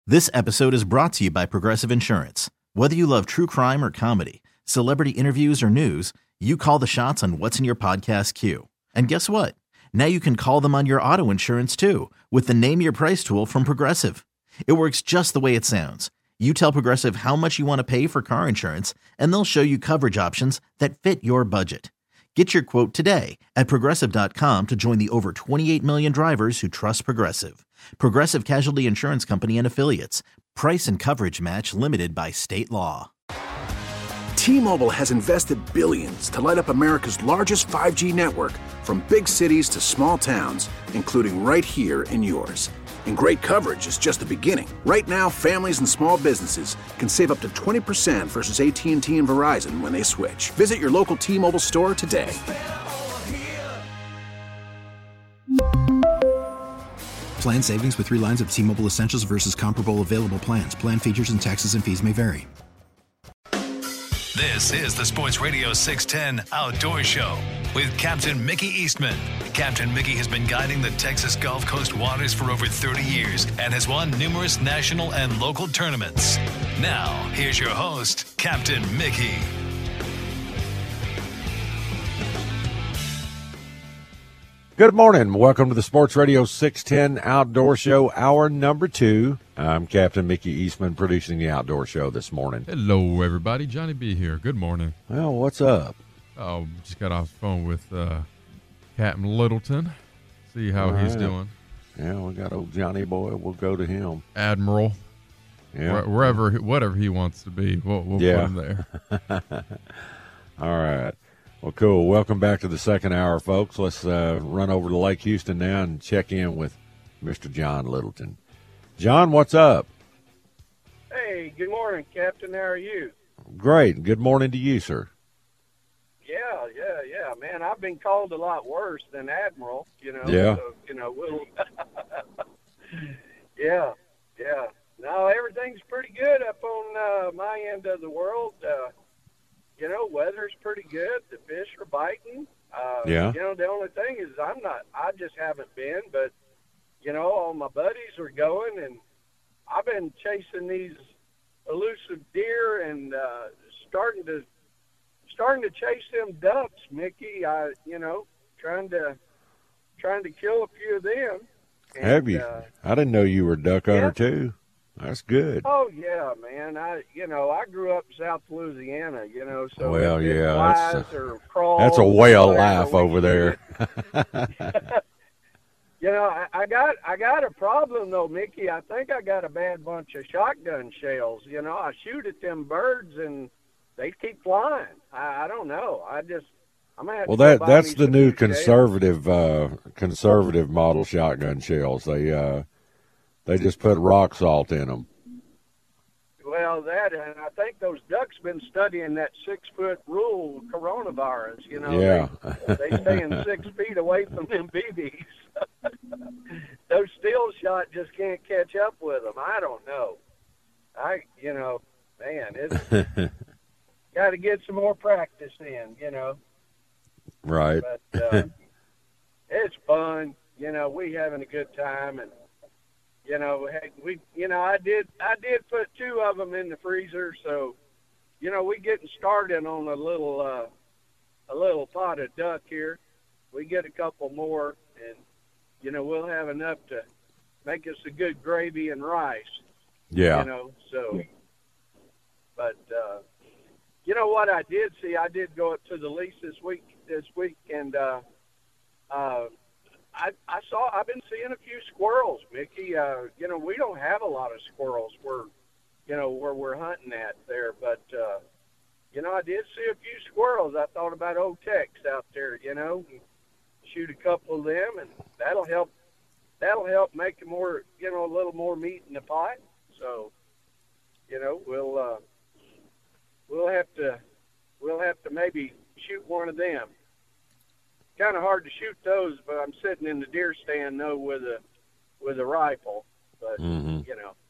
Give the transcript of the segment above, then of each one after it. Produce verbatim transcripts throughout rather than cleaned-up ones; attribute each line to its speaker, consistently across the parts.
Speaker 1: This episode is brought to you by Progressive Insurance. Whether you love true crime or comedy, celebrity interviews or news, you call the shots on what's in your podcast queue. And guess what? Now you can call them on your auto insurance too with the Name Your Price tool from Progressive. It works just the way it sounds. You tell Progressive how much you want to pay for car insurance, and they'll show you coverage options that fit your budget. Get your quote today at Progressive dot com to join the over twenty-eight million drivers who trust Progressive. Progressive Casualty Insurance Company and Affiliates. Price and coverage match limited by state law.
Speaker 2: T-Mobile has invested billions to light up America's largest five G network, from big cities to small towns, including right here in yours. And great coverage is just the beginning. Right now, families and small businesses can save up to twenty percent versus A T and T and Verizon when they switch. Visit your local T-Mobile store today.
Speaker 3: Plan savings with three lines of T-Mobile Essentials versus comparable available plans. Plan features and taxes and fees may vary.
Speaker 4: This is the Sports Radio six ten Outdoor Show with Captain Mickey Eastman. Captain Mickey has been guiding the Texas Gulf Coast waters for over thirty years and has won numerous national and local tournaments. Now, here's your host, Captain Mickey.
Speaker 5: Good morning. Welcome to the Sports Radio six ten Outdoor Show, hour number two. I'm Captain Mickey Eastman, producing the Outdoor Show this morning.
Speaker 6: Hello, everybody. Johnny B here. Good morning.
Speaker 5: Well, what's up?
Speaker 6: Oh, just got off the phone with uh, Captain Littleton. See how
Speaker 5: All
Speaker 6: he's
Speaker 5: right.
Speaker 6: doing.
Speaker 5: Yeah, we got old Johnny boy. We'll go to him.
Speaker 6: Admiral.
Speaker 5: Yeah.
Speaker 6: Wh- wherever, whatever he wants to be, we'll, we'll
Speaker 5: Yeah.
Speaker 6: put him there.
Speaker 5: All right. Well, cool. Welcome back to the second hour, folks. Let's uh, run over to Lake Houston now and check in with Mister John Littleton. John, what's up?
Speaker 7: Hey, good morning, Captain. How are you?
Speaker 5: Great. Good morning to you, sir.
Speaker 7: Yeah, yeah, yeah, man. I've been called a lot worse than Admiral, you know.
Speaker 5: Yeah.
Speaker 7: So, you know, we'll. yeah, yeah. No, everything's pretty good up on uh, my end of the world. Uh, you know, weather's pretty good. The fish are biting. Uh,
Speaker 5: Yeah.
Speaker 7: You know, the only thing is I'm not. I just haven't been, but you know, all my buddies are going, and I've been chasing these elusive deer and uh, starting to starting to chase them ducks, Mickey. I, you know, trying to trying to kill a few of them. And,
Speaker 5: Have you?
Speaker 7: Uh,
Speaker 5: I didn't know you were a duck hunter,
Speaker 7: yeah.
Speaker 5: too. That's good.
Speaker 7: oh yeah, man. I, you know, I grew up in South Louisiana. You know, so
Speaker 5: Well,
Speaker 7: if it
Speaker 5: yeah,
Speaker 7: flies
Speaker 5: that's a-
Speaker 7: or crawls,
Speaker 5: That's a whale
Speaker 7: whatever,
Speaker 5: laugh
Speaker 7: we
Speaker 5: over
Speaker 7: shoot
Speaker 5: there.
Speaker 7: it. You know, I, I got I got a problem though, Mickey. I think I got a bad bunch of shotgun shells. You know, I shoot at them birds and they keep flying. I, I don't know. I just I'm gonna have
Speaker 5: Well,
Speaker 7: to go
Speaker 5: that
Speaker 7: buy
Speaker 5: that's
Speaker 7: me
Speaker 5: the
Speaker 7: some
Speaker 5: new
Speaker 7: shells.
Speaker 5: conservative uh, conservative model shotgun shells. They uh, they just put rock salt in them.
Speaker 7: Well, that and I think those ducks been studying that six foot rule coronavirus. You know,
Speaker 5: Yeah.
Speaker 7: they, they staying six feet away from them B Bs. Those still shot just can't catch up with them. I don't know. I, you know, man, it's got to get some more practice in. You know,
Speaker 5: Right.
Speaker 7: but uh, it's fun. You know, we having a good time, and you know, heck, we, you know, I did, I did put two of them in the freezer, so you know, we getting started on a little, uh, a little pot of duck here. We get a couple more, and you know, we'll have enough to make us a good gravy and rice.
Speaker 5: Yeah.
Speaker 7: You know, so, but, uh, you know what I did see? I did go up to the lease this week, this week, and, uh, uh, I, I saw, I've been seeing a few squirrels, Mickey. Uh, you know, we don't have a lot of squirrels where, you know, where we're hunting at there, but, uh, you know, I did see a few squirrels. I thought about old Tex out there, you know, shoot a couple of them, and that'll help, that'll help make it more, you know, a little more meat in the pot. So, you know, we'll, uh, we'll have to, we'll have to maybe shoot one of them. Kind of hard to shoot those, but I'm sitting in the deer stand though with a with a rifle. But
Speaker 5: Mm-hmm.
Speaker 7: you know,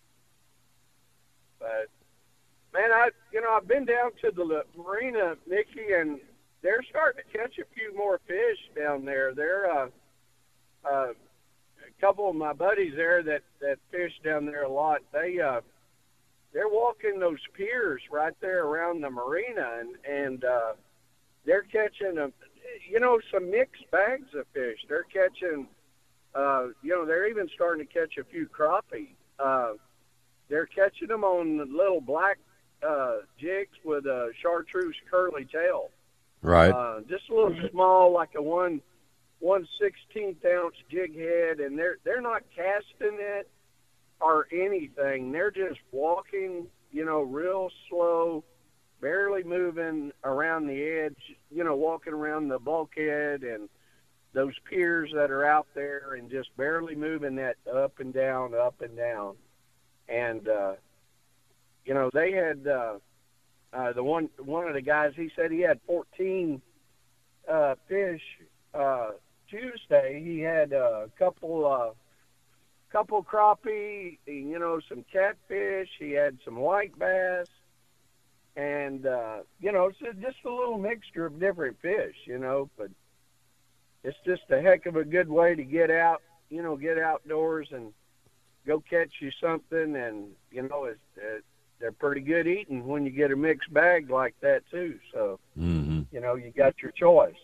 Speaker 7: but man, I you know I've been down to the marina, Mickey, and they're starting to catch a few more fish down there. They're uh, uh, couple of my buddies there that, that fish down there a lot, they, uh, they're walking those piers right there around the marina, and, and uh, they're catching, a, you know, some mixed bags of fish. They're catching, uh, you know, they're even starting to catch a few crappie. Uh, they're catching them on little black uh, jigs with a chartreuse curly tail.
Speaker 5: Right.
Speaker 7: Uh, just a little small, like a one one sixteenth ounce jig head, and they're they're not casting it or anything. They're just walking, you know, real slow, barely moving around the edge, you know, walking around the bulkhead and those piers that are out there, and just barely moving that up and down, up and down. And uh, you know, they had. Uh, Uh, the one one of the guys, he said he had fourteen uh, fish uh, Tuesday. He had a couple uh, couple crappie, you know, some catfish. He had some white bass, and uh, you know, it's just a little mixture of different fish, you know. But it's just a heck of a good way to get out, you know, get outdoors and go catch you something, and you know, it's. it's they're pretty good eating when you get a mixed bag like that too. So,
Speaker 5: mm-hmm.
Speaker 7: you know, you got your choice.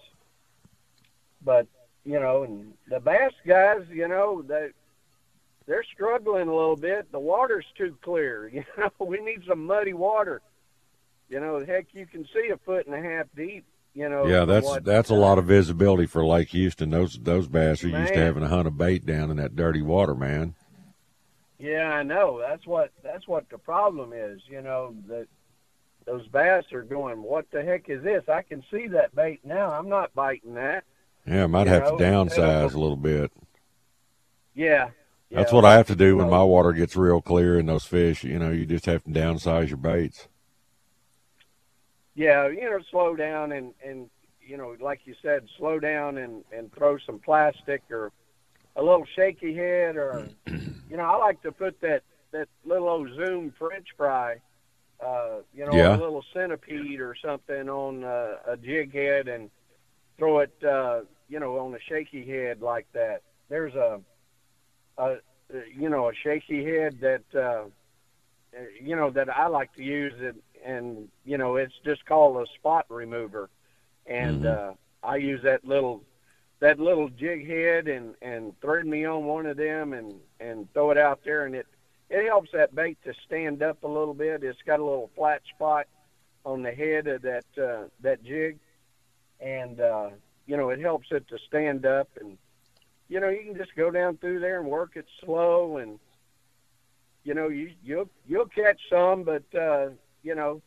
Speaker 7: But, you know, and the bass guys, you know, they, they're struggling a little bit. The water's too clear. You know, we need some muddy water. You know, heck, you can see a foot and a half deep, you know.
Speaker 5: Yeah, that's
Speaker 7: what,
Speaker 5: that's a lot of visibility for Lake Houston. Those those bass are
Speaker 7: man.
Speaker 5: used to having a hunt of bait down in that dirty water, man.
Speaker 7: Yeah, I know. That's what that's what the problem is. You know, that those bass are going, what the heck is this? I can see that bait now. I'm not biting that.
Speaker 5: Yeah, I might
Speaker 7: you
Speaker 5: have
Speaker 7: know,
Speaker 5: to downsize a little bit.
Speaker 7: Yeah. yeah.
Speaker 5: That's what I have to do when
Speaker 7: you
Speaker 5: my
Speaker 7: know,
Speaker 5: water gets real clear and those fish, you know, you just have to downsize your baits.
Speaker 7: Yeah, you know, slow down and, and you know, like you said, slow down and, and throw some plastic or a little shaky head, or, you know, I like to put that, that little old Zoom French fry, uh, you know,
Speaker 5: Yeah.
Speaker 7: a little centipede or something on uh, a jig head and throw it, uh, you know, on a shaky head like that. There's a, a you know, a shaky head that, uh, you know, that I like to use, it, and, you know, it's just called a spot remover. And
Speaker 5: Mm-hmm.
Speaker 7: uh, I use that little that little jig head and, and thread me on one of them and, and throw it out there, and it, it helps that bait to stand up a little bit. It's got a little flat spot on the head of that uh, that jig, and, uh, you know, it helps it to stand up. And, you know, you can just go down through there and work it slow, and, you know, you, you'll, you'll catch some, but, uh, you know,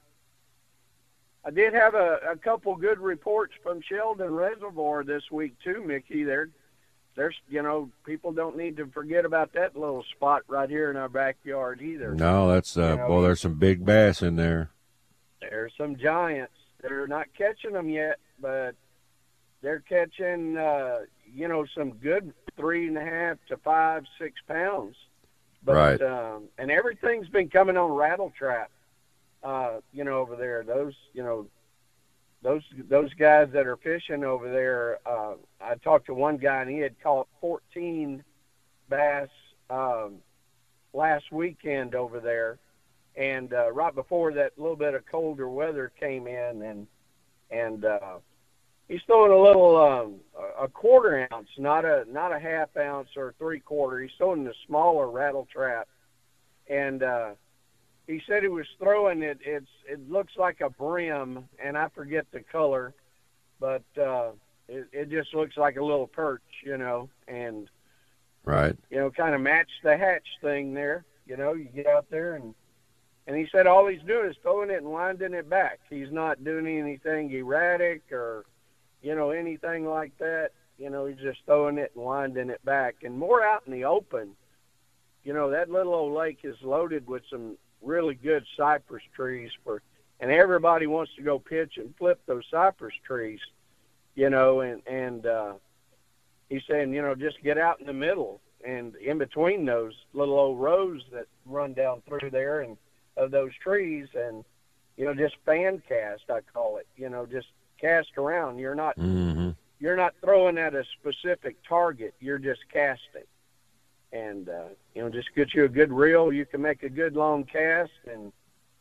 Speaker 7: I did have a, a couple good reports from Sheldon Reservoir this week too, Mickey. There, there's, you know, people don't need to forget about that little spot right here in our backyard either.
Speaker 5: No, that's, uh,
Speaker 7: You know,
Speaker 5: boy, there's some big bass in there.
Speaker 7: There's some giants. They're not catching them yet, but they're catching, uh, you know, some good three and a half to five, six pounds. But,
Speaker 5: Right.
Speaker 7: Um, and everything's been coming on rattle trap. Uh, you know, over there, those, you know, those those guys that are fishing over there, uh, I talked to one guy, and he had caught fourteen bass um, last weekend over there, and uh, right before that little bit of colder weather came in, and and uh, he's throwing a little um, a quarter ounce, not a not a half ounce or three quarter. He's throwing the smaller rattle trap, and uh, he said he was throwing it. It's it looks like a brim, and I forget the color, but uh, it, it just looks like a little perch, you know, and
Speaker 5: Right.
Speaker 7: you know, kind of match the hatch thing there. You know, you get out there, and and he said all he's doing is throwing it and winding it back. He's not doing anything erratic or, you know, anything like that. You know, he's just throwing it and winding it back, and more out in the open. You know, that little old lake is loaded with some really good cypress trees for, and everybody wants to go pitch and flip those cypress trees, you know, and, and, uh, he's saying, you know, just get out in the middle and in between those little old rows that run down through there and of those trees, and, you know, just fan cast, I call it, you know, just cast around. You're not,
Speaker 5: Mm-hmm.
Speaker 7: you're not throwing at a specific target. You're just casting. and uh, you know, just get you a good reel. You can make a good long cast and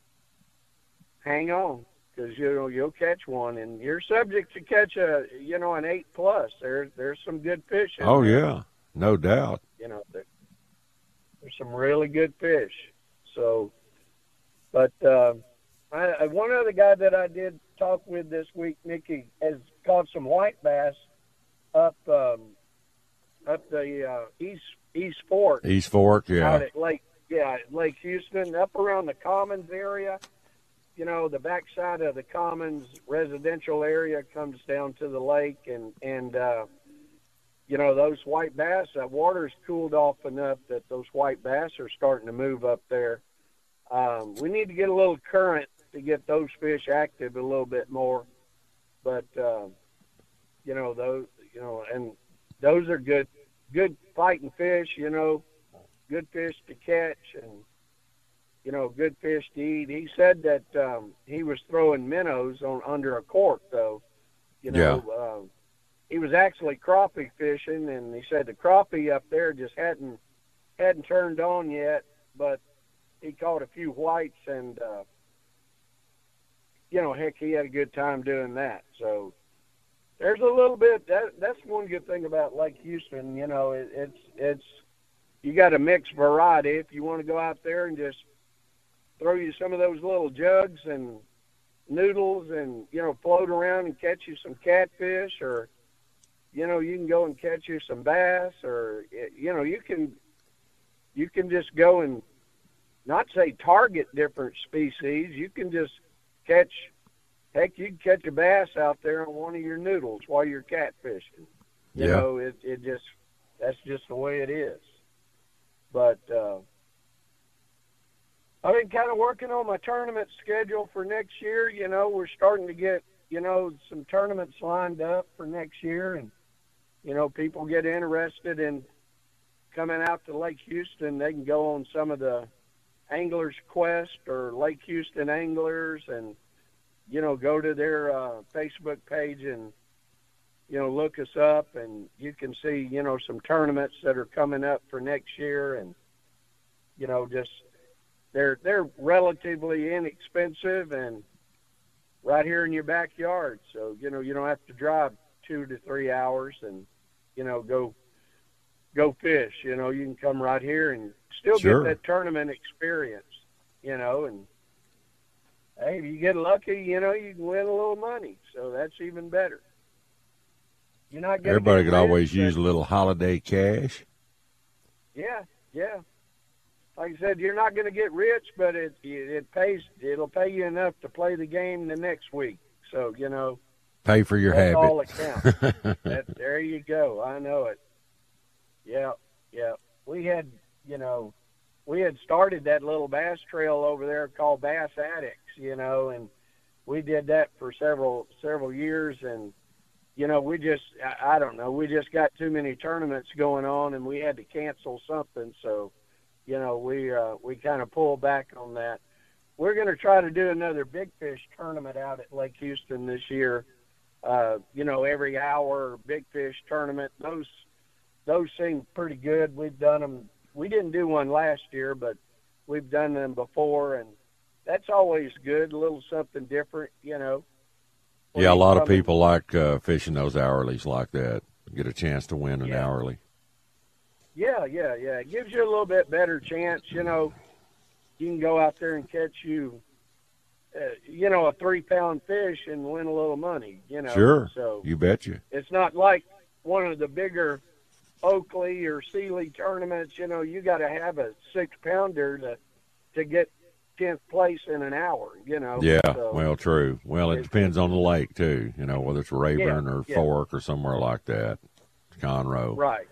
Speaker 7: hang on, because you know you'll catch one, and you're subject to catch a you know an eight plus. There there's some good fish in
Speaker 5: Oh
Speaker 7: there.
Speaker 5: yeah, no doubt.
Speaker 7: You know, there, there's some really good fish. So, but uh, I, I, one other guy that I did talk with this week, Mickey, has caught some white bass up um, up the uh, East East Fork.
Speaker 5: East Fork, yeah.
Speaker 7: Out at Lake, yeah, at Lake Houston, up around the Commons area. You know, the backside of the Commons residential area comes down to the lake, and and uh, you know those white bass. That water's cooled off enough that those white bass are starting to move up there. Um, we need to get a little current to get those fish active a little bit more, but uh, you know those, you know, and those are good, good fighting fish. You know, good fish to catch, and you know, good fish to eat. He said that um, he was throwing minnows on under a cork, though. You know,
Speaker 5: Yeah.
Speaker 7: um, he was actually crappie fishing, and he said the crappie up there just hadn't hadn't turned on yet, but he caught a few whites, and uh, you know, heck, he had a good time doing that. So there's a little bit. That that's one good thing about Lake Houston. You know, it, it's it's you got a mixed variety. If you want to go out there and just throw you some of those little jugs and noodles, and you know, float around and catch you some catfish, or you know, you can go and catch you some bass, or you know, you can you can just go and not say target different species. You can just catch, heck, you can catch a bass out there on one of your noodles while you're catfishing. You
Speaker 5: Yeah.
Speaker 7: know, it, it just, that's just the way it is. But uh, I've been kind of working on my tournament schedule for next year. You know, we're starting to get, you know, some tournaments lined up for next year, and, you know, people get interested in coming out to Lake Houston. They can go on some of the Anglers Quest or Lake Houston Anglers, and you know, go to their uh, Facebook page and you know, look us up, and you can see you know some tournaments that are coming up for next year, and you know, just they're they're relatively inexpensive and right here in your backyard. So you know, you don't have to drive two to three hours and you know go go fish. You know, you can come right here and still
Speaker 5: Sure.
Speaker 7: get that tournament experience, you know, and hey, if you get lucky, you know, you can win a little money. So that's even better. You're not gonna
Speaker 5: Everybody
Speaker 7: get
Speaker 5: could always
Speaker 7: rich,
Speaker 5: use a
Speaker 7: but-
Speaker 5: little holiday cash.
Speaker 7: Yeah, yeah. Like I said, you're not going to get rich, but it, it it pays. It'll pay you enough to play the game the next week. So you know,
Speaker 5: Pay for your
Speaker 7: that's
Speaker 5: habit.
Speaker 7: all that counts. that, there you go. I know it. Yeah, yeah. We had, you know, we had started that little bass trail over there called Bass Addicts, you know, and we did that for several several years, and you know, we just, I, I don't know, we just got too many tournaments going on, and we had to cancel something, so, you know, we uh, we kind of pulled back on that. We're going to try to do another big fish tournament out at Lake Houston this year. Uh, you know, every hour big fish tournament. Those those seem pretty good. We've done them. We didn't do one last year, but we've done them before, and that's always good. A little something different, you know.
Speaker 5: Yeah, a lot of
Speaker 7: Coming-
Speaker 5: people like uh, fishing those hourlies like that. Get a chance to win an
Speaker 7: Yeah.
Speaker 5: hourly.
Speaker 7: Yeah, yeah, yeah. It gives you a little bit better chance. You know, you can go out there and catch you, uh, you know, a three-pound fish and win a little money, you know.
Speaker 5: Sure,
Speaker 7: So
Speaker 5: you betcha.
Speaker 7: it's not like one of the bigger Oakley or Sealy tournaments. You know, you got to have a six-pounder to to get tenth place in an hour, you know.
Speaker 5: Yeah,
Speaker 7: So,
Speaker 5: well, true. Well, it
Speaker 7: it-
Speaker 5: depends on the lake, too, you know, whether it's Rayburn
Speaker 7: Yeah,
Speaker 5: or
Speaker 7: yeah.
Speaker 5: Fork or somewhere like that, Conroe.
Speaker 7: right.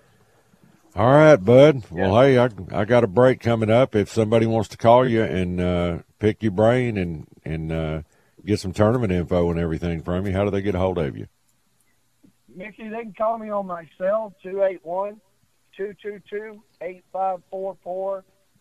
Speaker 5: All right, bud. Well, hey, I, I got a break coming up. If somebody wants to call you and uh, pick your brain and, and uh, get some tournament info and everything from you, how do they get a hold of you?
Speaker 7: Mickey, they can call me on my cell, two eight one, two two two, eight five four four,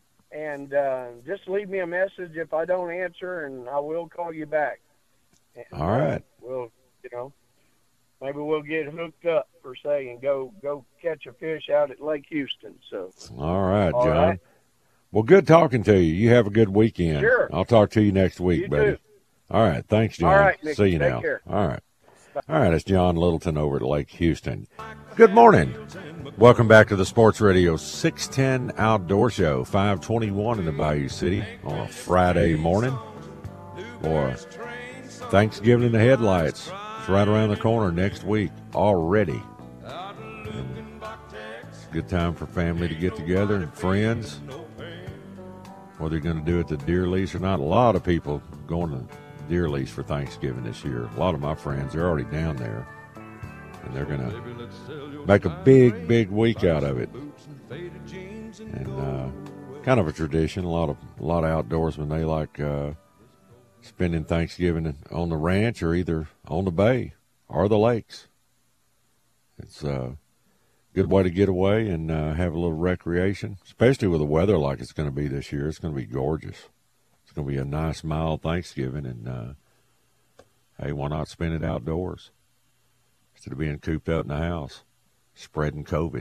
Speaker 7: and uh, just leave me a message if I don't answer, and I will call you back. And,
Speaker 5: All right.
Speaker 7: Uh, we'll, you know, maybe we'll get hooked up per se and go go catch a fish out at Lake Houston. So,
Speaker 5: all right,
Speaker 7: all
Speaker 5: John.
Speaker 7: right.
Speaker 5: Well, good talking to you. You have a good weekend.
Speaker 7: Sure.
Speaker 5: I'll talk to you next week,
Speaker 7: You
Speaker 5: buddy.
Speaker 7: too.
Speaker 5: All right. Thanks, John.
Speaker 7: All right, Nick.
Speaker 5: See you
Speaker 7: Take
Speaker 5: now.
Speaker 7: care.
Speaker 5: All right. All right. It's John Littleton over at Lake Houston. Good morning. Welcome back to the Sports Radio six ten Outdoor Show, five twenty-one in the Bayou City on a Friday morning. Boy, Thanksgiving in the headlights. It's right around the corner next week already. And good time for family to get together and friends. Whether you're going to do it to Deer Lease or not, a lot of people going to Deer Lease for Thanksgiving this year. A lot of my friends, they're already down there, and they're going to make a big, big week out of it. And uh, kind of a tradition. A lot of a lot of outdoorsmen, they like uh, spending Thanksgiving on the ranch or either on the bay or the lakes. It's a good way to get away and uh, have a little recreation, especially with the weather like it's going to be this year. It's going to be gorgeous. It's going to be a nice, mild Thanksgiving, and uh, hey, why not spend it outdoors instead of being cooped up in the house, spreading COVID?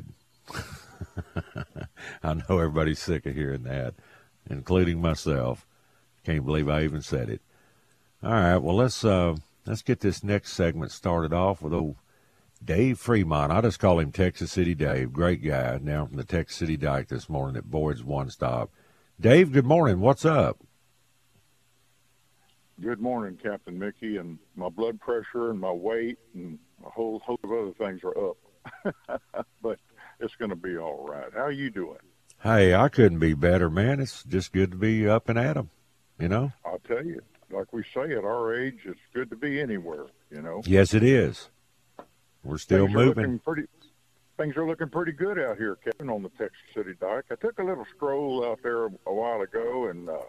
Speaker 5: I know everybody's sick of hearing that, including myself. Can't believe I even said it. All right, well, let's uh, let's get this next segment started off with old Dave Fremont. I just call him Texas City Dave. Great guy. Now from the Texas City Dyke this morning at Boyd's One Stop. Dave, good morning. What's up?
Speaker 8: Good morning, Captain Mickey. And my blood pressure and my weight and a whole host of other things are up. But it's going to be all right. How are you doing?
Speaker 5: Hey, I couldn't be better, man. It's just good to be up and at 'em, you know?
Speaker 8: I'll tell you, like we say at our age, it's good to be anywhere, you know?
Speaker 5: Yes, it is. We're still
Speaker 8: things are
Speaker 5: moving.
Speaker 8: looking pretty, things are looking pretty good out here, Captain, on the Texas City Dyke. I took a little stroll out there a, a while ago, and uh,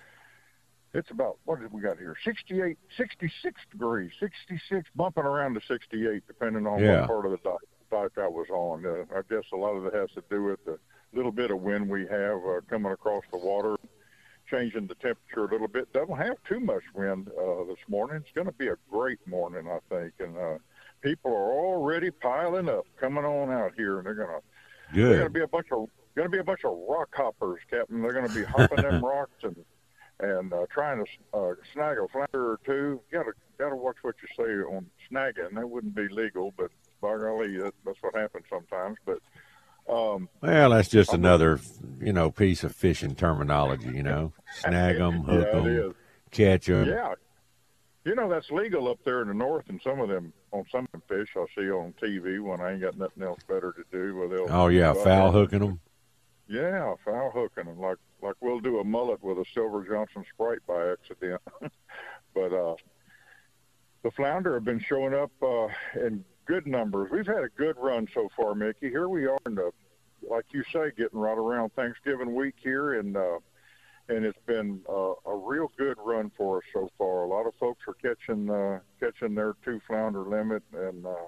Speaker 8: it's about, what did we got here, sixty-eight, sixty-six degrees, sixty-six, bumping around to sixty-eight, depending on
Speaker 5: Yeah.
Speaker 8: what part of the dyke, dyke I was on. Uh, I guess a lot of it has to do with the little bit of wind we have uh, coming across the water, changing the temperature a little bit. Doesn't have too much wind uh, this morning. It's going to be a great morning, I think, and uh, people are already piling up, coming on out here, and they're going to
Speaker 5: Good.
Speaker 8: they're going to be a bunch of going to be a bunch of rock hoppers, Captain. They're going to be hopping them rocks and and uh, trying to uh, snag a flounder or two. You got to got to watch what you say on snagging. That wouldn't be legal, but by golly, that, that's what happens sometimes. But um,
Speaker 5: Well, that's just another, you know, piece of fishing terminology, you know. Snag them, hook
Speaker 8: Yeah, it
Speaker 5: them,
Speaker 8: is.
Speaker 5: catch them.
Speaker 8: yeah, you know that's legal up there in the north, and some of them on some of them fish I see on T V when I ain't got nothing else better to do. Where they'll
Speaker 5: Oh, yeah,
Speaker 8: go out
Speaker 5: foul
Speaker 8: there.
Speaker 5: hooking them.
Speaker 8: Yeah, foul hooking them like like we'll do a mullet with a Silver Johnson Sprite by accident. But uh, the flounder have been showing up uh, in good numbers. We've had a good run so far, Mickey. Here we are in the, like you say, getting right around Thanksgiving week here, and uh, and it's been uh, a real good run for us so far. A lot of folks are catching uh, catching their two flounder limit, and uh,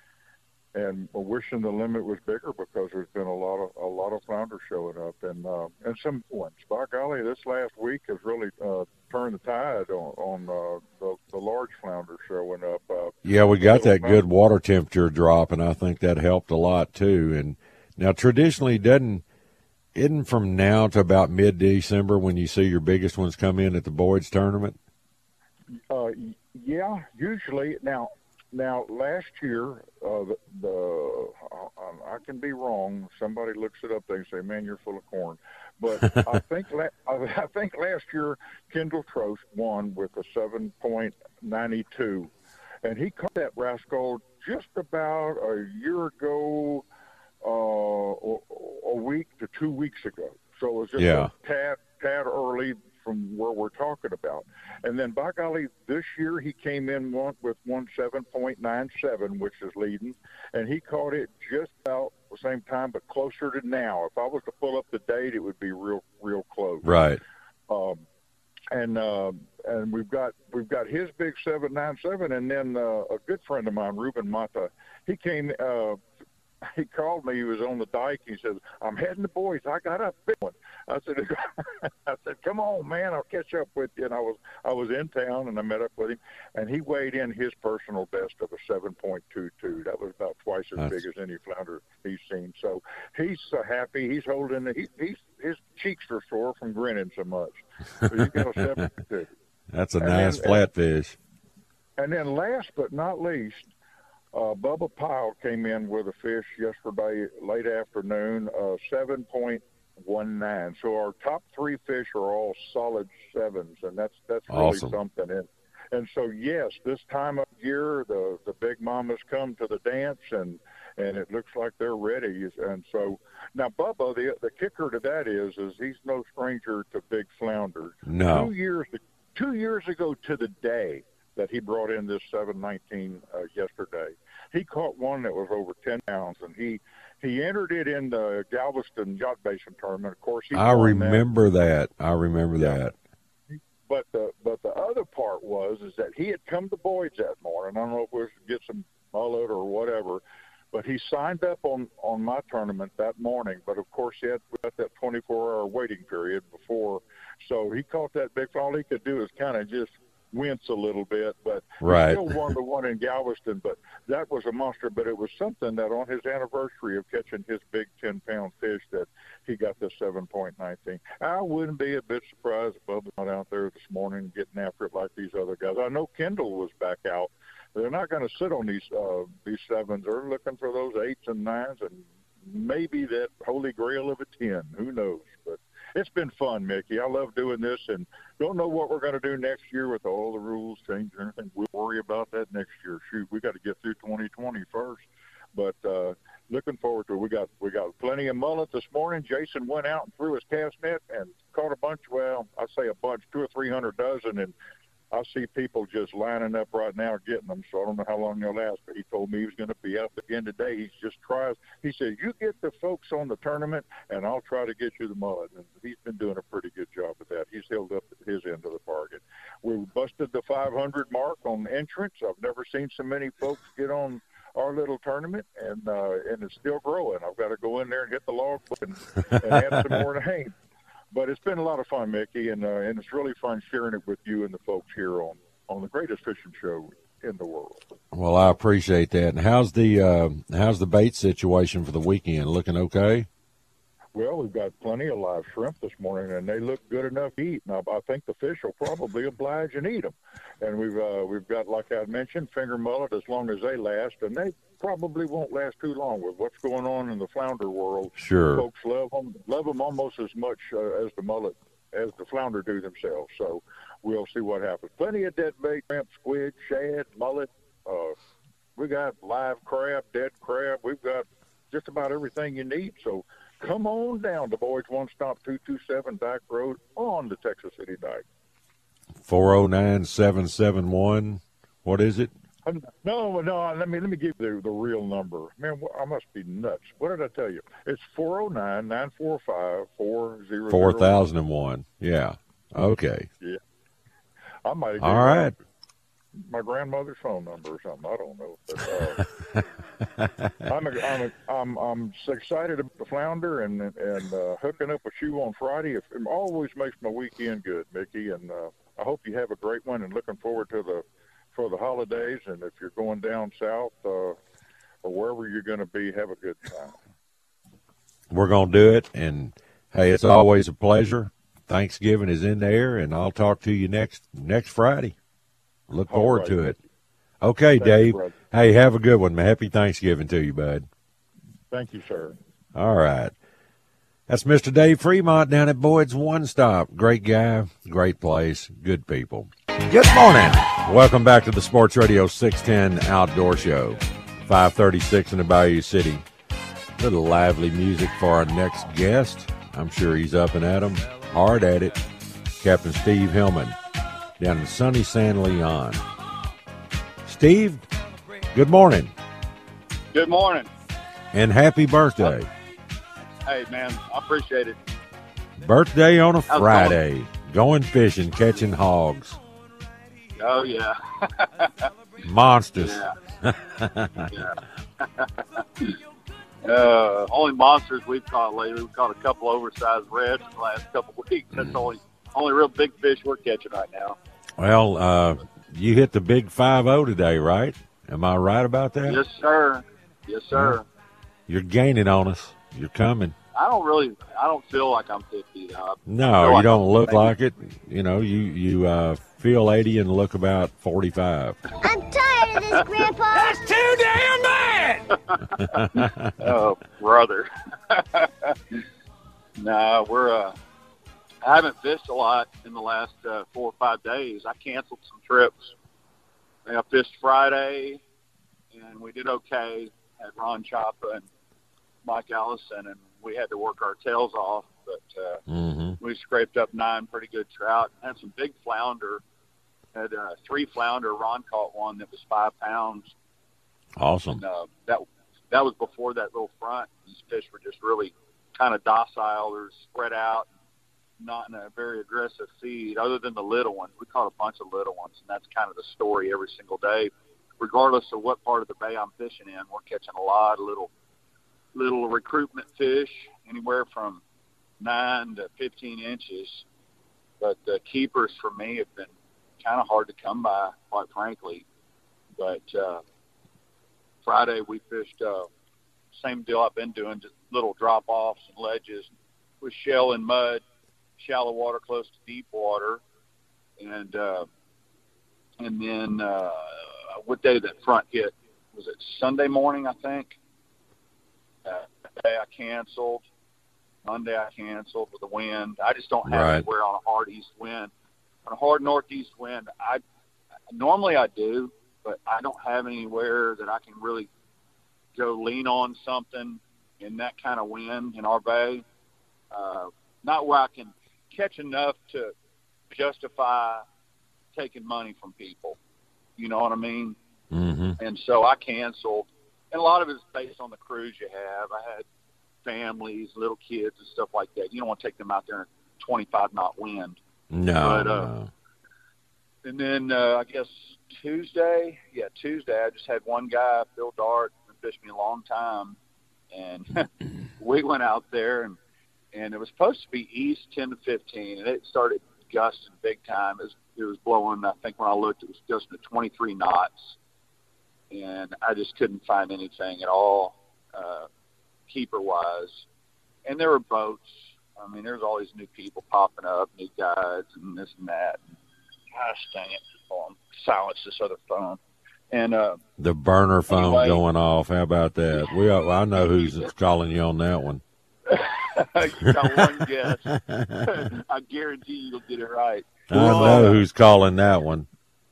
Speaker 8: and wishing the limit was bigger because there's been a lot of a lot of flounder showing up, and uh, and some ones. By golly, this last week has really uh, turned the tide on, on uh, the, the large flounder showing up. Uh,
Speaker 5: Yeah, we got that
Speaker 8: little
Speaker 5: good water temperature drop, and I think that helped a lot too. And now, traditionally, doesn't isn't from now to about mid-December when you see your biggest ones come in at the Boyd's tournament?
Speaker 8: Uh, yeah, usually. Now, now last year, uh, the, the I, I can be wrong. Somebody looks it up, they say, "Man, you're full of corn." But I think la- I, I think last year Kendall Trost won with a seven point nine two, and he caught that rascal just about a year ago, uh, a week to two weeks ago. So it was just
Speaker 5: Yeah.
Speaker 8: a tad tad early from where we're talking about. And then, by golly, this year he came in one with one seven point nine seven, which is leading, and he caught it just about the same time, but closer to now. If I was to pull up the date, it would be real, real close.
Speaker 5: Right.
Speaker 8: Um, and uh, and we've got we've got his big seven nine seven, and then uh, a good friend of mine, Ruben Mata, he came uh, he called me. He was on the dike. He said, "I'm heading to Boise. I got a big one." I said, "I said, come on, man. I'll catch up with you." And I was I was in town, and I met up with him, and he weighed in his personal best of a seven point two two. That was about twice as
Speaker 5: That's...
Speaker 8: big as any flounder he's seen. So he's so happy. He's holding. He, he's his cheeks are sore from grinning so much. So you got a seven point two.
Speaker 5: That's a
Speaker 8: and
Speaker 5: nice
Speaker 8: then,
Speaker 5: flatfish.
Speaker 8: And then last but not least, uh, Bubba Pyle came in with a fish yesterday late afternoon, uh, seven point one nine. So our top three fish are all solid sevens, and that's that's really
Speaker 5: awesome.
Speaker 8: something. And and so yes, this time of year the the big mamas come to the dance, and and it looks like they're ready. And so now Bubba, the the kicker to that is is he's no stranger to big flounder.
Speaker 5: No.
Speaker 8: Two years two years ago to the day that he brought in this seven nineteen uh, yesterday, he caught one that was over ten pounds, and he he entered it in the Galveston Yacht Basin tournament. Of course, he
Speaker 5: I remember
Speaker 8: that.
Speaker 5: that. I remember
Speaker 8: yeah.
Speaker 5: that.
Speaker 8: But the but the other part was is that he had come to Boyd's that morning. I don't know if it was to get some mullet or whatever, but he signed up on, on my tournament that morning. But of course, he had got that twenty-four hour waiting period before, so he caught that big fall. All he could do is kind of just wince a little bit, but
Speaker 5: right.
Speaker 8: he still won the one in Galveston. But that was a monster. But it was something that on his anniversary of catching his big ten pound fish that he got the seven point nineteen. I wouldn't be a bit surprised if Bubba's not out there this morning getting after it like these other guys. I know Kendall was back out. They're not going to sit on these uh, these sevens. They're looking for those eights and nines and maybe that holy grail of a ten. Who knows? But it's been fun, Mickey. I love doing this, and don't know what we're going to do next year with all the rules changing and everything. We'll worry about that next year. Shoot, we got to get through twenty twenty first. But uh, looking forward to it. We got we got plenty of mullet this morning. Jason went out and threw his cast net and caught a bunch. Well, I say a bunch, two or three hundred dozen, and I see people just lining up right now getting them, so I don't know how long they'll last, but he told me he was going to be up again today. He's just tries. He said, you get the folks on the tournament, and I'll try to get you the mullet. And he's been doing a pretty good job with that. He's held up his end of the bargain. We busted the five hundred mark on entrance. I've never seen so many folks get on our little tournament, and uh, and it's still growing. I've got to go in there and hit the logbook and, and add some more names. But it's been a lot of fun, Mickey, and uh, and it's really fun sharing it with you and the folks here on, on the greatest fishing show in the world.
Speaker 5: Well, I appreciate that. And how's the uh, how's the bait situation for the weekend? Looking okay?
Speaker 8: Well, we've got plenty of live shrimp this morning, and they look good enough to eat. Now, I think the fish will probably oblige and eat them. And we've uh, we've got, like I mentioned, finger mullet as long as they last, and they probably won't last too long with what's going on in the flounder world.
Speaker 5: Sure,
Speaker 8: folks love them, love them almost as much uh, as the mullet as the flounder do themselves. So we'll see what happens. Plenty of dead bait, shrimp, squid, shad, mullet. Uh, we got live crab, dead crab. We've got just about everything you need. So come on down to Boyd's One Stop two two seven Dyke Road on the Texas City Dyke.
Speaker 5: four oh nine, seven seven one. What is it?
Speaker 8: No, no. Let me let me give you the, the real number. Man, I must be nuts. What did I tell you? It's four oh nine, nine four five, four zero zero.
Speaker 5: four thousand one. Yeah. Okay.
Speaker 8: Yeah. I might have
Speaker 5: All right.
Speaker 8: my grandmother's phone number or something. I don't know. But, uh, I'm, a, I'm, a, I'm I'm so excited about the flounder and and uh, hooking up with you on Friday. It always makes my weekend good, Mickey. And uh, I hope you have a great one. And looking forward to the for the holidays. And if you're going down south uh, or wherever you're going to be, have a good time.
Speaker 5: We're going to do it. And hey, it's always a pleasure. Thanksgiving is in there, and I'll talk to you next next Friday. Look forward
Speaker 8: right.
Speaker 5: to it. Okay,
Speaker 8: Thank
Speaker 5: Dave.
Speaker 8: you,
Speaker 5: hey, have a good one. Happy Thanksgiving to you, bud.
Speaker 8: Thank you, sir.
Speaker 5: All right. That's Mister Dave Fremont down at Boyd's One Stop. Great guy, great place, good people. Good morning. Welcome back to the Sports Radio six ten Outdoor Show. five thirty-six in the Bayou City. A little lively music for our next guest. I'm sure he's up and at 'em, hard at it. Captain Steve Hillman down in sunny San Leon. Steve, good morning.
Speaker 9: Good morning.
Speaker 5: And happy birthday.
Speaker 9: Hey, man, I appreciate it.
Speaker 5: Birthday on a Friday. Going fishing, catching hogs.
Speaker 9: Oh, yeah.
Speaker 5: Monsters.
Speaker 9: Yeah. yeah. Uh, only monsters we've caught lately. We've caught a couple oversized reds in the last couple of weeks. That's the only only real big fish we're catching right now.
Speaker 5: Well, uh, you hit the big five oh today, right? Am I right about that?
Speaker 9: Yes, sir. Yes, sir.
Speaker 5: You're gaining on us. You're coming.
Speaker 9: I don't really, I don't feel like I'm fifty. Though.
Speaker 5: No, you
Speaker 9: like
Speaker 5: don't
Speaker 9: I'm
Speaker 5: look
Speaker 9: maybe.
Speaker 5: like it. You know, you, you uh, feel eighty and look about forty-five.
Speaker 10: I'm tired of this, Grandpa. That's too damn bad.
Speaker 9: Oh, brother. Nah, we're, uh, I haven't fished a lot in the last uh, four or five days. I canceled some trips. I fished Friday, and we did okay. Had Ron Chapa and Mike Allison, and we had to work our tails off, but uh,
Speaker 5: mm-hmm.
Speaker 9: we scraped up nine pretty good trout. Had some big flounder. Had uh, three flounder. Ron caught one that was five pounds.
Speaker 5: Awesome.
Speaker 9: And, uh, that that was before that little front. These fish were just really kind of docile. They're spread out, not in a very aggressive feed, other than the little ones. We caught a bunch of little ones, and that's kind of the story every single day. Regardless of what part of the bay I'm fishing in, we're catching a lot of little little recruitment fish, anywhere from nine to fifteen inches. But the keepers for me have been kind of hard to come by, quite frankly. But uh, Friday we fished, uh, same deal I've been doing, just little drop-offs and ledges with shell and mud, shallow water close to deep water. And uh, and then uh, what day that front hit? Was it Sunday morning, I think? Uh, Monday I canceled. Monday I canceled with the wind. I just don't have
Speaker 5: right.
Speaker 9: anywhere on a hard east wind. On a hard northeast wind, I normally I do, but I don't have anywhere that I can really go lean on something in that kind of wind in our bay. Uh, not where I can catch enough to justify taking money from people. You know what I mean?
Speaker 5: Mm-hmm.
Speaker 9: And so I canceled. And a lot of it is based on the crews you have. I had families, little kids, and stuff like that. You don't want to take them out there in a twenty-five knot wind.
Speaker 5: No.
Speaker 9: But, uh,
Speaker 5: no.
Speaker 9: And then uh, I guess Tuesday, yeah, Tuesday, I just had one guy, Bill Dart, who fished me a long time. And we went out there, and, and it was supposed to be east ten to fifteen, and it started gusting big time. It was, it was blowing, I think when I looked, it was gusting to twenty-three knots. And I just couldn't find anything at all, uh, keeper-wise. And there were boats. I mean, there's all these new people popping up, new guides, and this and that. And, gosh dang it. Hold on. Silence this other phone. And uh,
Speaker 5: the burner phone
Speaker 9: anyway.
Speaker 5: going off. How about that? We I know who's calling you on that one.
Speaker 9: You got one guess. I guarantee you'll get it right.
Speaker 5: I know who's calling that one.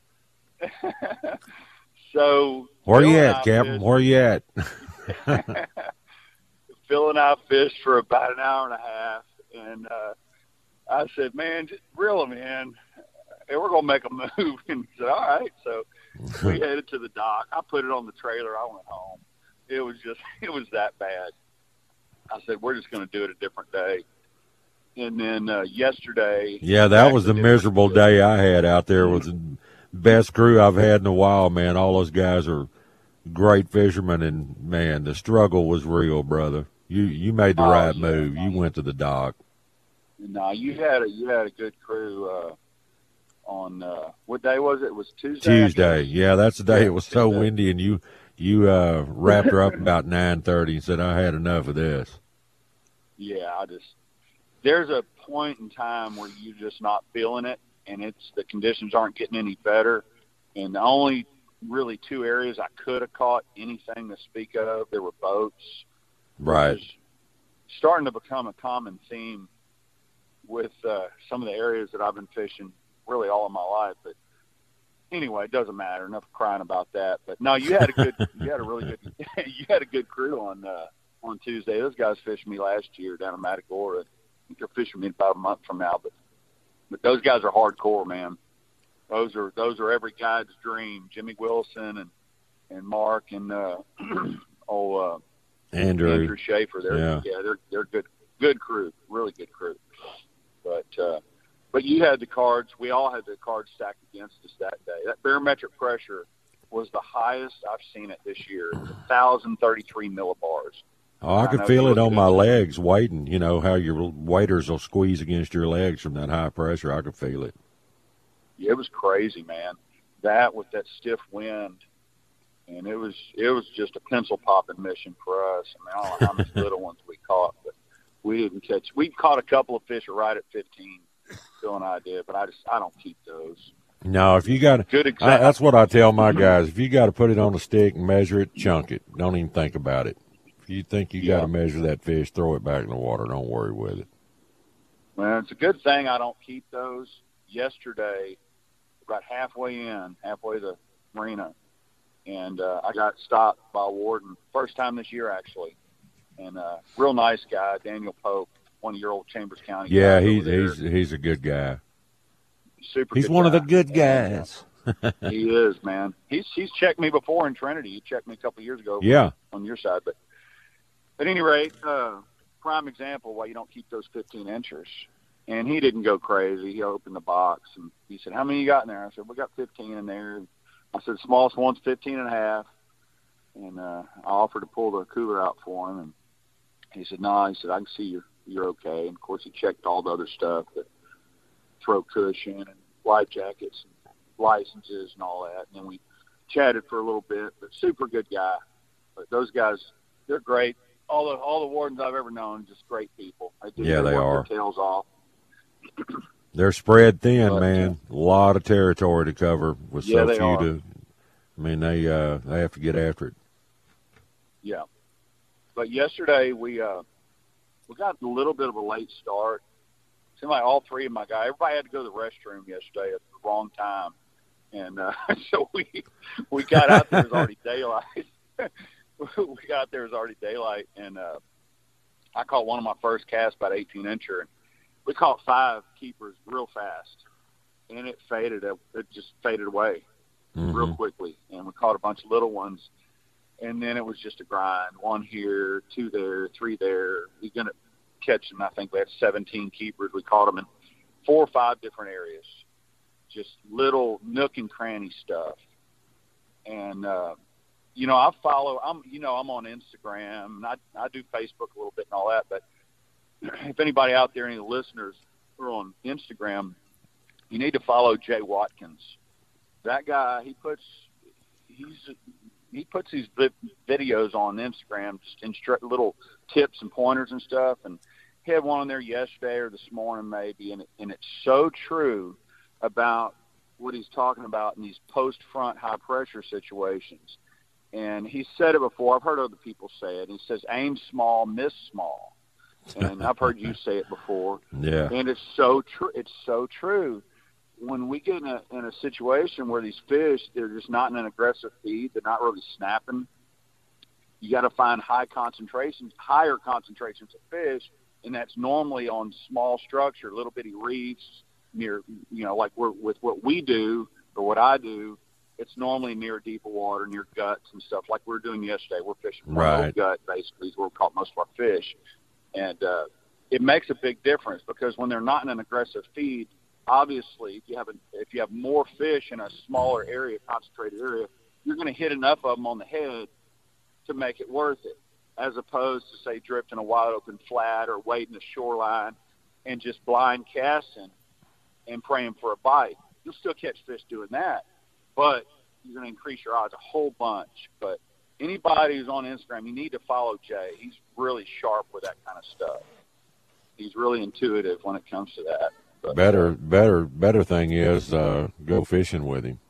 Speaker 9: So
Speaker 5: where
Speaker 9: Phil
Speaker 5: you
Speaker 9: and
Speaker 5: at,
Speaker 9: I
Speaker 5: Captain?
Speaker 9: fished-
Speaker 5: Where you at?
Speaker 9: Phil and I fished for about an hour and a half, and uh, I said, "Man, just reel them in, and we're gonna make a move." And he said, "All right." So we headed to the dock. I put it on the trailer. I went home. It was just, it was that bad. I said, "We're just gonna do it a different day." And then uh, yesterday,
Speaker 5: Yeah, that was the miserable day I had out there. It was the best crew I've had in a while, man. All those guys are great fishermen, and man, the struggle was real, brother. You you made the
Speaker 9: Oh,
Speaker 5: right
Speaker 9: yeah,
Speaker 5: move.
Speaker 9: man.
Speaker 5: You went to the dock.
Speaker 9: No, you had a you had a good crew uh, on uh, what day was it? It was Tuesday. I
Speaker 5: Tuesday,
Speaker 9: guess?
Speaker 5: yeah, that's the day
Speaker 9: Yeah,
Speaker 5: it was so
Speaker 9: Tuesday.
Speaker 5: windy, and you you uh, wrapped her up about nine thirty and said, "I had enough of this."
Speaker 9: Yeah, I just there's a point in time where you're just not feeling it, and it's the conditions aren't getting any better. And the only really two areas I could have caught anything to speak of, there were boats.
Speaker 5: Right.
Speaker 9: Which is starting to become a common theme with uh, some of the areas that I've been fishing really all of my life. But anyway, it doesn't matter. Enough crying about that. But no, you had a good, you had a really good, you had a good crew on uh, on Tuesday. Those guys fished me last year down in Matagorda. I think they're fishing me about a month from now. But but those guys are hardcore, man. Those are those are every guide's dream. Jimmy Wilson and and Mark and uh, oh. Uh,
Speaker 5: Andrew.
Speaker 9: Andrew Schaefer, they're
Speaker 5: Yeah.
Speaker 9: yeah, they're they're good good crew, really good crew. But uh, but you had the cards. We all had the cards stacked against us that day. That barometric pressure was the highest I've seen it this year. one thousand thirty-three millibars.
Speaker 5: Oh, I could feel it on my legs waiting. You know how your waders will squeeze against your legs from that high pressure. I could feel it.
Speaker 9: Yeah, it was crazy, man. That with that stiff wind, and it was it was just a pencil popping mission for us. I mean, I don't know how many little ones we caught, but we didn't catch. We caught a couple of fish right at fifteen. Phil and I did, but I just I don't keep those.
Speaker 5: No, if you got
Speaker 9: good example.
Speaker 5: I, that's what I tell my guys. If you got to put it on a stick and measure it, chunk it. Don't even think about it. If you think you
Speaker 9: Yeah.
Speaker 5: got to measure that fish, throw it back in the water. Don't worry with it.
Speaker 9: Well, it's a good thing I don't keep those. Yesterday, about halfway in, halfway to the marina, and uh, I got stopped by a warden. First time this year, actually. And uh, real nice guy, Daniel Pope, one of your old Chambers County
Speaker 5: Yeah,
Speaker 9: guys
Speaker 5: he's
Speaker 9: over there.
Speaker 5: he's he's a good guy.
Speaker 9: Super
Speaker 5: He's
Speaker 9: good
Speaker 5: one of
Speaker 9: guy.
Speaker 5: the good guys.
Speaker 9: He is, man. He's he's checked me before in Trinity. He checked me a couple of years ago.
Speaker 5: Yeah.
Speaker 9: On your side, but at any rate, uh, prime example why you don't keep those fifteen inchers. And he didn't go crazy. He opened the box and he said, "How many you got in there?" I said, "We got fifteen in there." I said, "Smallest one's fifteen and a half." And uh, I offered to pull the cooler out for him, and he said, "No." He said, "I can see you're you're okay." And of course, he checked all the other stuff, the throat cushion and life jackets and licenses and all that. And then we chatted for a little bit, but super good guy. But those guys, they're great. All the all the wardens I've ever known, just great people. They do
Speaker 5: Yeah,
Speaker 9: their
Speaker 5: they
Speaker 9: work
Speaker 5: are.
Speaker 9: Their tails off.
Speaker 5: They're spread thin,
Speaker 9: But,
Speaker 5: man. A lot of territory to cover with
Speaker 9: Yeah,
Speaker 5: so
Speaker 9: they
Speaker 5: few
Speaker 9: are.
Speaker 5: to. I mean, they uh, they have to get after it.
Speaker 9: Yeah. But yesterday we uh we got a little bit of a late start. Seemed like all three of my guys, everybody had to go to the restroom yesterday at the wrong time, and uh, so we we got out there. It was already daylight. we got out there. It was already daylight, and uh, I caught one of my first casts, about eighteen incher, and we caught five keepers real fast, and it faded. It just faded away
Speaker 5: Mm-hmm.
Speaker 9: real quickly, and we caught a bunch of little ones, and then it was just a grind. One here, two there, three there. We're gonna catch them. I think we had seventeen keepers. We caught them in four or five different areas, just little nook and cranny stuff. And uh, you know, I follow. I'm you know I'm on Instagram, and I I do Facebook a little bit and all that. But if anybody out there, any of the listeners who are on Instagram, you need to follow Jay Watkins. That guy, he puts he's he puts these vi- videos on Instagram, just instru- little tips and pointers and stuff. And he had one on there yesterday or this morning maybe, and it, and it's so true about what he's talking about in these post-front high-pressure situations. And he said it before. I've heard other people say it. He says, aim small, miss small. And I've heard you say it before.
Speaker 5: Yeah.
Speaker 9: And it's so true. It's so true. When we get in a in a situation where these fish, they're just not in an aggressive feed, they're not really snapping, you got to find high concentrations, higher concentrations of fish, and that's normally on small structure, little bitty reefs near, you know, like we're with what we do or what I do. It's normally near deeper water, near guts and stuff like we were doing yesterday. We're fishing from
Speaker 5: Right.
Speaker 9: a gut, basically, is where we caught most of our fish, and uh, it makes a big difference because when they're not in an aggressive feed, obviously, if you have a, if you have more fish in a smaller area, concentrated area, you're going to hit enough of them on the head to make it worth it, as opposed to, say, drifting a wide open flat or wading the shoreline and just blind casting and praying for a bite. You'll still catch fish doing that, but you're going to increase your odds a whole bunch. But anybody who's on Instagram, you need to follow Jay. He's really sharp with that kind of stuff. He's really intuitive when it comes to that. But,
Speaker 5: Better, better, better thing is uh, go fishing with him.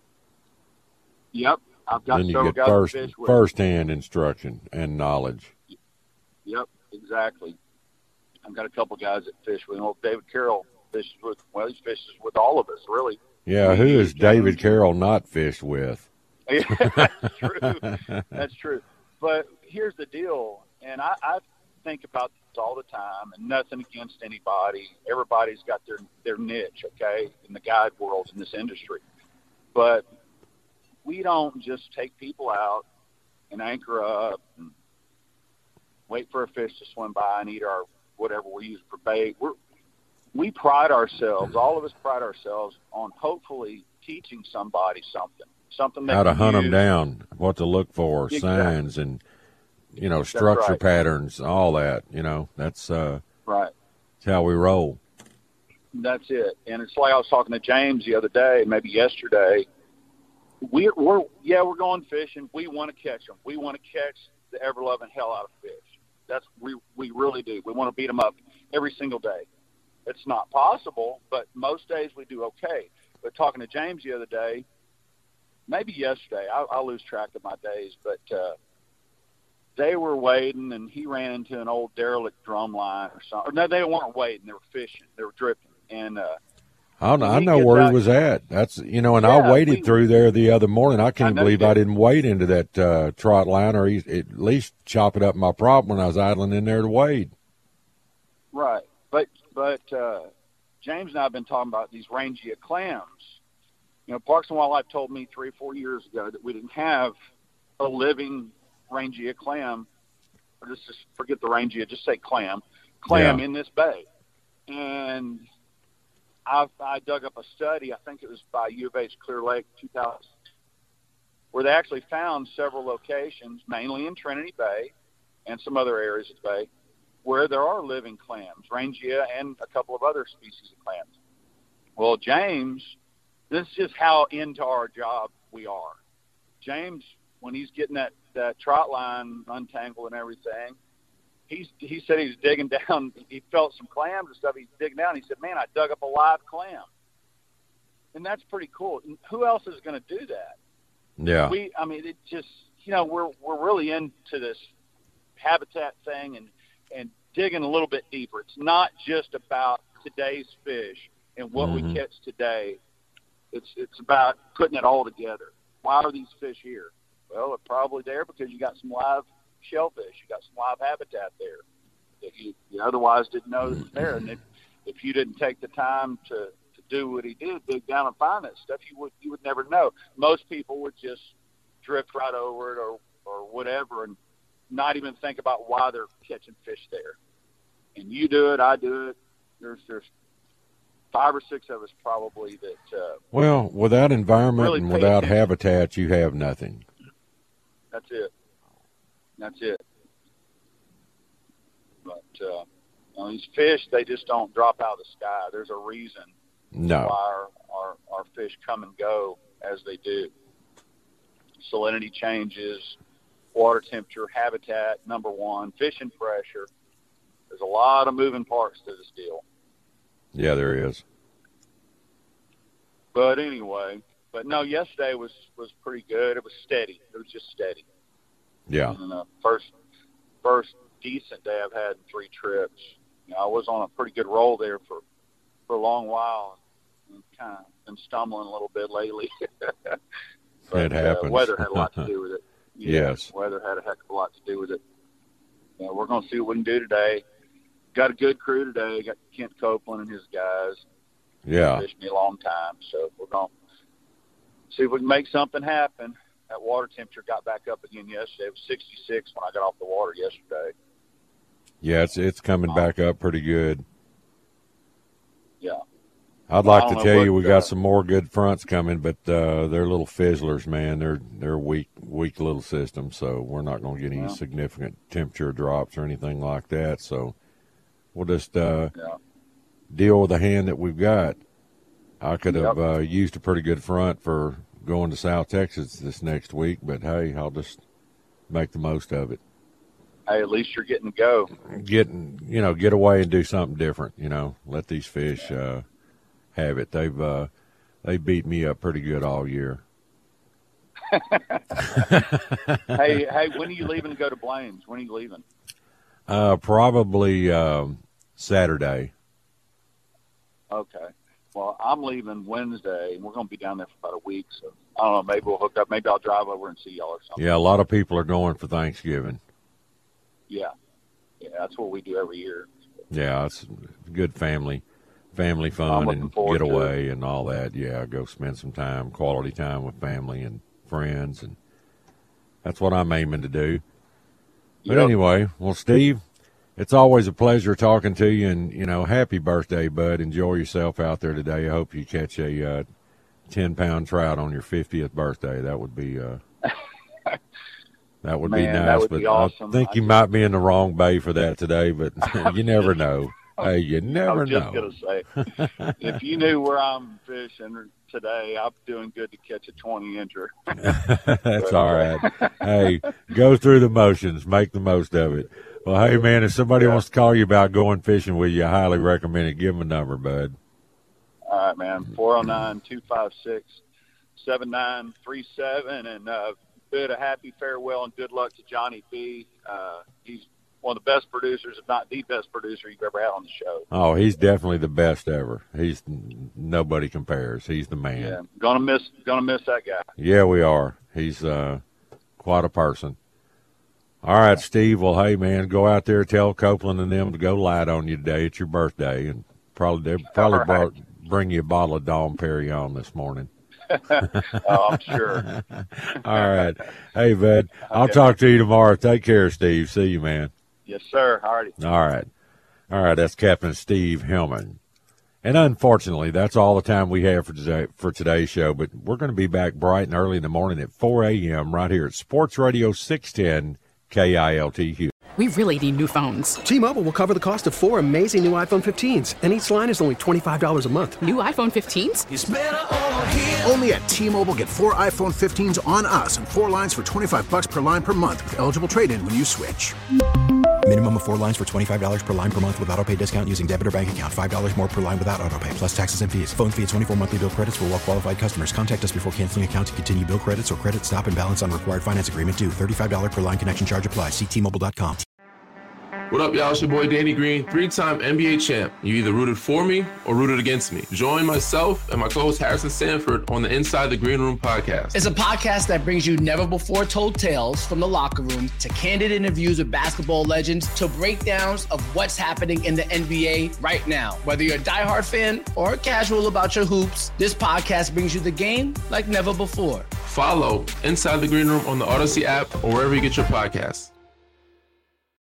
Speaker 9: Yep, I've got
Speaker 5: Then you
Speaker 9: several
Speaker 5: get
Speaker 9: guys
Speaker 5: first,
Speaker 9: to fish with.
Speaker 5: first-hand instruction and knowledge.
Speaker 9: Yep, exactly. I've got a couple guys that fish with him. Well, David Carroll fishes with. Well, he fishes with all of us, really.
Speaker 5: Yeah, who is David Carroll not fished with?
Speaker 9: Yeah, that's true. That's true. But here's the deal, and I, I think about this all the time, and nothing against anybody. Everybody's got their, their niche, okay, in the guide world, in this industry. But we don't just take people out and anchor up and wait for a fish to swim by and eat our whatever we use for bait. We're, we pride ourselves, all of us pride ourselves on hopefully teaching somebody something, something they
Speaker 5: How to
Speaker 9: can
Speaker 5: hunt them
Speaker 9: use.
Speaker 5: down, what to look for,
Speaker 9: Exactly.
Speaker 5: signs, and you know, structure
Speaker 9: right.
Speaker 5: patterns, all that. You know, that's uh,
Speaker 9: right.
Speaker 5: That's how we roll.
Speaker 9: That's it. And it's like I was talking to James the other day, maybe yesterday. We're, we're yeah, we're going fishing. We want to catch them. We want to catch the ever-loving hell out of fish. That's we we really do. We want to beat them up every single day. It's not possible, but most days we do okay. But talking to James the other day, maybe yesterday, I, I lose track of my days, but uh, they were wading, and he ran into an old derelict drum line or something. No, they weren't wading. They were fishing. They were drifting. And uh,
Speaker 5: I know, I know where
Speaker 9: out,
Speaker 5: he was at. That's you know, and
Speaker 9: yeah,
Speaker 5: I waded
Speaker 9: we,
Speaker 5: through there the other morning. I can't
Speaker 9: I
Speaker 5: believe
Speaker 9: did.
Speaker 5: I didn't wade into that uh, trot line, or he, at least chop it up my prop when I was idling in there to wade.
Speaker 9: Right, but but uh, James and I have been talking about these Rangia clams. You know, Parks and Wildlife told me three or four years ago that we didn't have a living Rangia clam, or just, just forget the Rangia, just say clam, clam
Speaker 5: Yeah.
Speaker 9: in this bay. And I, I dug up a study, I think it was by U of H Clear Lake two thousand, where they actually found several locations, mainly in Trinity Bay and some other areas of the bay, where there are living clams, Rangia and a couple of other species of clams. Well, James, this is just how into our job we are. James, when he's getting that, that trot line untangled and everything, he's he said he's digging down. He felt some clams and stuff. He's digging down. He said, man, I dug up a live clam. And that's pretty cool. And who else is going to do that?
Speaker 5: Yeah.
Speaker 9: We, I mean, it just, you know, we're we're really into this habitat thing and, and digging a little bit deeper. It's not just about today's fish and what
Speaker 5: Mm-hmm.
Speaker 9: we catch today. It's it's about putting it all together. Why are these fish here? Well, they're probably there because you got some live shellfish. You got some live habitat there that you, you otherwise didn't know that was there. And if, if you didn't take the time to, to do what he did, dig down and find that stuff, you would you would never know. Most people would just drift right over it or, or whatever and not even think about why they're catching fish there. And you do it, I do it. There's there's five or six of us probably that. Uh,
Speaker 5: Well, without environment
Speaker 9: really
Speaker 5: and
Speaker 9: pay
Speaker 5: without
Speaker 9: attention.
Speaker 5: habitat, you have nothing.
Speaker 9: That's it. That's it. But uh, you know, these fish, they just don't drop out of the sky. There's a reason
Speaker 5: No.
Speaker 9: why our, our, our fish come and go as they do. Salinity changes, water temperature, habitat, number one, fishing pressure. There's a lot of moving parts to this deal.
Speaker 5: Yeah, there is.
Speaker 9: But anyway, but no, yesterday was, was pretty good. It was steady. It was just steady.
Speaker 5: Yeah.
Speaker 9: And uh, first, first decent day I've had in three trips. You know, I was on a pretty good roll there for, for a long while, and kind of been stumbling a little bit lately. but,
Speaker 5: It happens.
Speaker 9: Uh, weather had a lot to do with it. Yeah,
Speaker 5: Yes.
Speaker 9: weather had a heck of a lot to do with it. You know, we're going to see what we can do today. Got a good crew today. Got Kent Copeland and his guys.
Speaker 5: Yeah.
Speaker 9: Fished me a long time, so we're going to see if we can make something happen. That water temperature got back up again yesterday. It was sixty-six when I got off the water yesterday.
Speaker 5: Yeah, it's it's coming back up pretty good.
Speaker 9: Yeah.
Speaker 5: I'd
Speaker 9: Well, I
Speaker 5: like to
Speaker 9: don't know
Speaker 5: tell you
Speaker 9: what,
Speaker 5: we got
Speaker 9: uh,
Speaker 5: some more good fronts coming, but uh, they're little fizzlers, man. They're they're weak weak little systems, so we're not going to get any
Speaker 9: Yeah.
Speaker 5: significant temperature drops or anything like that. So we'll just uh,
Speaker 9: Yeah.
Speaker 5: deal with the hand that we've got. I could have
Speaker 9: Yep.
Speaker 5: uh, used a pretty good front for going to South Texas this next week, but hey, I'll just make the most of it.
Speaker 9: Hey, at least you're getting to go.
Speaker 5: Getting, you know, get away and do something different. You know, let these fish uh, have it. They've uh, they beat me up pretty good all year.
Speaker 9: hey, hey, when are you leaving to go to Blaine's? When are you leaving?
Speaker 5: Uh, probably um, Saturday.
Speaker 9: Okay. Well, I'm leaving Wednesday, and we're going to be down there for about a week. So I don't know. Maybe we'll hook up. Maybe I'll drive over and see y'all or something.
Speaker 5: Yeah, a lot of people are going for Thanksgiving.
Speaker 9: Yeah. Yeah, that's what we do every year.
Speaker 5: Yeah, it's good family, family
Speaker 9: I'm
Speaker 5: fun
Speaker 9: looking
Speaker 5: and
Speaker 9: forward to
Speaker 5: getaway and all that. Yeah, go spend some time, quality time with family and friends, and that's what I'm aiming to do. But
Speaker 9: Yep.
Speaker 5: anyway, well, Steve, it's always a pleasure talking to you, and you know, happy birthday, bud. Enjoy yourself out there today. I hope you catch a uh, ten pound trout on your fiftieth birthday. That would be uh, That would
Speaker 9: Man,
Speaker 5: be nice,
Speaker 9: that would
Speaker 5: but
Speaker 9: be awesome.
Speaker 5: I think
Speaker 9: I
Speaker 5: you
Speaker 9: just-
Speaker 5: might be in the wrong bay for that today, but you never know. Hey, you
Speaker 9: I
Speaker 5: never
Speaker 9: was just
Speaker 5: know.
Speaker 9: gonna say, if you knew where I'm fishing today, I'm doing good to catch a twenty incher.
Speaker 5: That's all right. Hey, go through the motions, make the most of it. Well, hey man, if somebody
Speaker 9: Yeah.
Speaker 5: wants to call you about going fishing with you, I highly recommend it. Give them a number, bud.
Speaker 9: All right, man. four oh nine, two five six, seven nine three seven, and uh, bid a happy farewell and good luck to Johnny B. Uh, he's one of the best producers, if not the best producer you've ever had on the show.
Speaker 5: Oh, he's definitely the best ever. He's nobody compares. He's the man.
Speaker 9: Yeah, gonna miss, gonna miss that guy.
Speaker 5: Yeah, we are. He's uh, quite a person. All right, Steve. Well, hey, man, go out there, tell Copeland and them to go light on you today. It's your birthday, and probably they probably
Speaker 9: All right.
Speaker 5: brought, bring you a bottle of Dom Perignon this morning.
Speaker 9: Oh, I'm sure.
Speaker 5: All right. Hey, bud. I'll
Speaker 9: Okay.
Speaker 5: talk to you tomorrow. Take care, Steve. See you, man.
Speaker 9: Yes, sir. All righty.
Speaker 5: All right. All right. That's Captain Steve Hillman. And unfortunately, that's all the time we have for today, for today's show. But we're going to be back bright and early in the morning at four a.m. right here at Sports Radio six ten K I L T Houston.
Speaker 11: We really need new phones.
Speaker 12: T-Mobile will cover the cost of four amazing new iPhone fifteens, and each line is only twenty-five dollars a month.
Speaker 11: New iPhone fifteens?
Speaker 2: It's better over here. Only at T-Mobile, get four iPhone fifteens on us and four lines for twenty-five bucks per line per month with eligible trade-in when you switch.
Speaker 3: Minimum of four lines for twenty-five dollars per line per month with autopay discount using debit or bank account. five dollars more per line without autopay, plus taxes and fees. Phone fee at twenty-four monthly bill credits for well-qualified customers. Contact us before canceling account to continue bill credits or credit stop and balance on required finance agreement due. thirty-five dollars per line connection charge applies. See T Mobile dot com.
Speaker 13: What up, y'all? It's your boy Danny Green, three-time N B A champ. You either rooted for me or rooted against me. Join myself and my co-host Harrison Sanford on the Inside the Green Room podcast.
Speaker 14: It's a podcast that brings you never-before-told tales from the locker room to candid interviews with basketball legends to breakdowns of what's happening in the N B A right now. Whether you're a diehard fan or casual about your hoops, this podcast brings you the game like never before.
Speaker 13: Follow Inside the Green Room on the Odyssey app or wherever you get your podcasts.